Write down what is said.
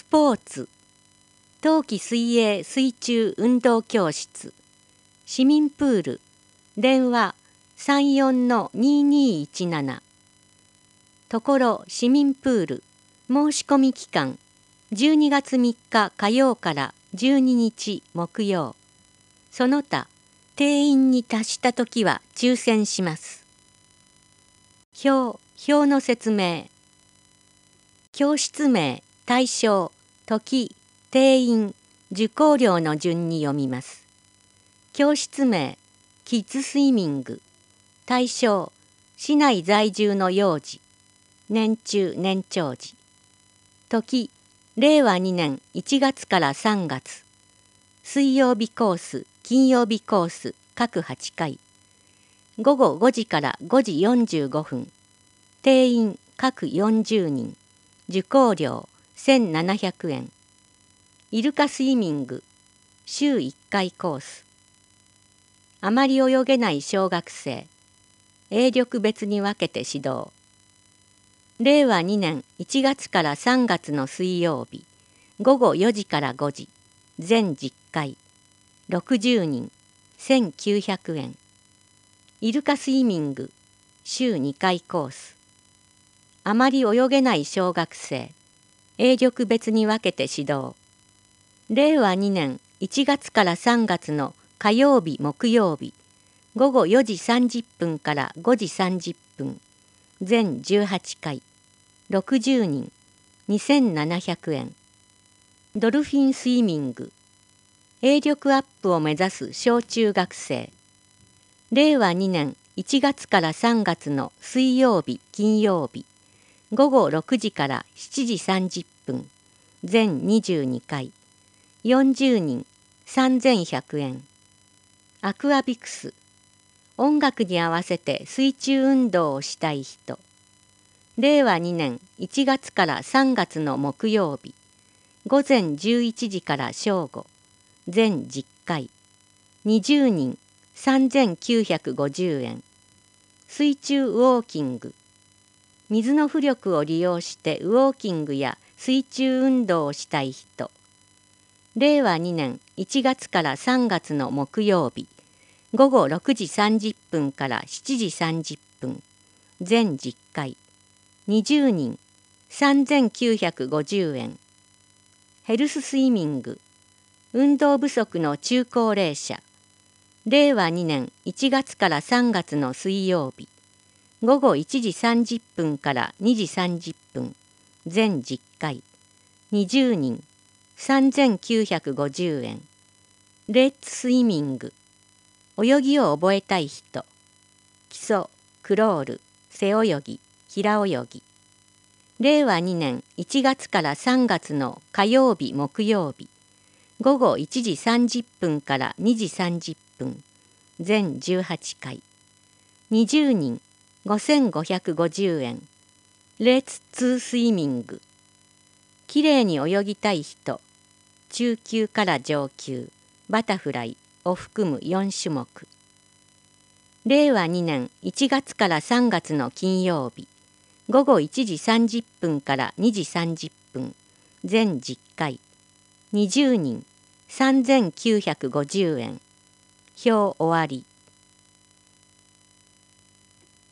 ポーツ、冬季水泳水中運動教室、市民プール、電話34-2217。ところ市民プール、申し込み期間、12月3日火曜から12日木曜。その他、定員に達したときは抽選します。表の説明。教室名、対象、時、定員、受講料の順に読みます。教室名、キッズスイミング。対象、市内在住の幼児。年中年長児。時、令和2年1月から3月。水曜日コース、金曜日コース、各8回。午後5時から5時45分。定員各40人。受講料1700円。イルカスイミング、週1回コース。あまり泳げない小学生。泳力別に分けて指導。令和2年1月から3月の水曜日、午後4時から5時、全10回。60人、1900円。イルカスイミング、週2回コース。あまり泳げない小学生。泳力別に分けて指導。令和2年1月から3月の火曜日木曜日、午後4時30分から5時30分、全18回、60人、2700円。ドルフィンスイミング、泳力アップを目指す小中学生。令和2年1月から3月の水曜日金曜日、午後6時から7時30分、全22回、40人、3100円。アクアビクス、音楽に合わせて水中運動をしたい人。令和2年1月から3月の木曜日、午前11時から正午、全10回、20人、3950円。水中ウォーキング、水の浮力を利用してウォーキングや水中運動をしたい人。令和2年1月から3月の木曜日、午後6時30分から7時30分、全10回、20人、3950円。ヘルススイミング、運動不足の中高齢者。令和2年1月から3月の水曜日、午後1時30分から2時30分、全10回、20人、3950円。レッツスイミング、泳ぎを覚えたい人。基礎、クロール、背泳ぎ、平泳ぎ。令和2年1月から3月の火曜日木曜日、午後1時30分から2時30分、全18回。20人、5550円。レッツツースイミング。きれいに泳ぎたい人。中級から上級、バタフライを含む4種目。令和2年1月から3月の金曜日、午後1時30分から2時30分、全10回。20人、3950円。表終わり。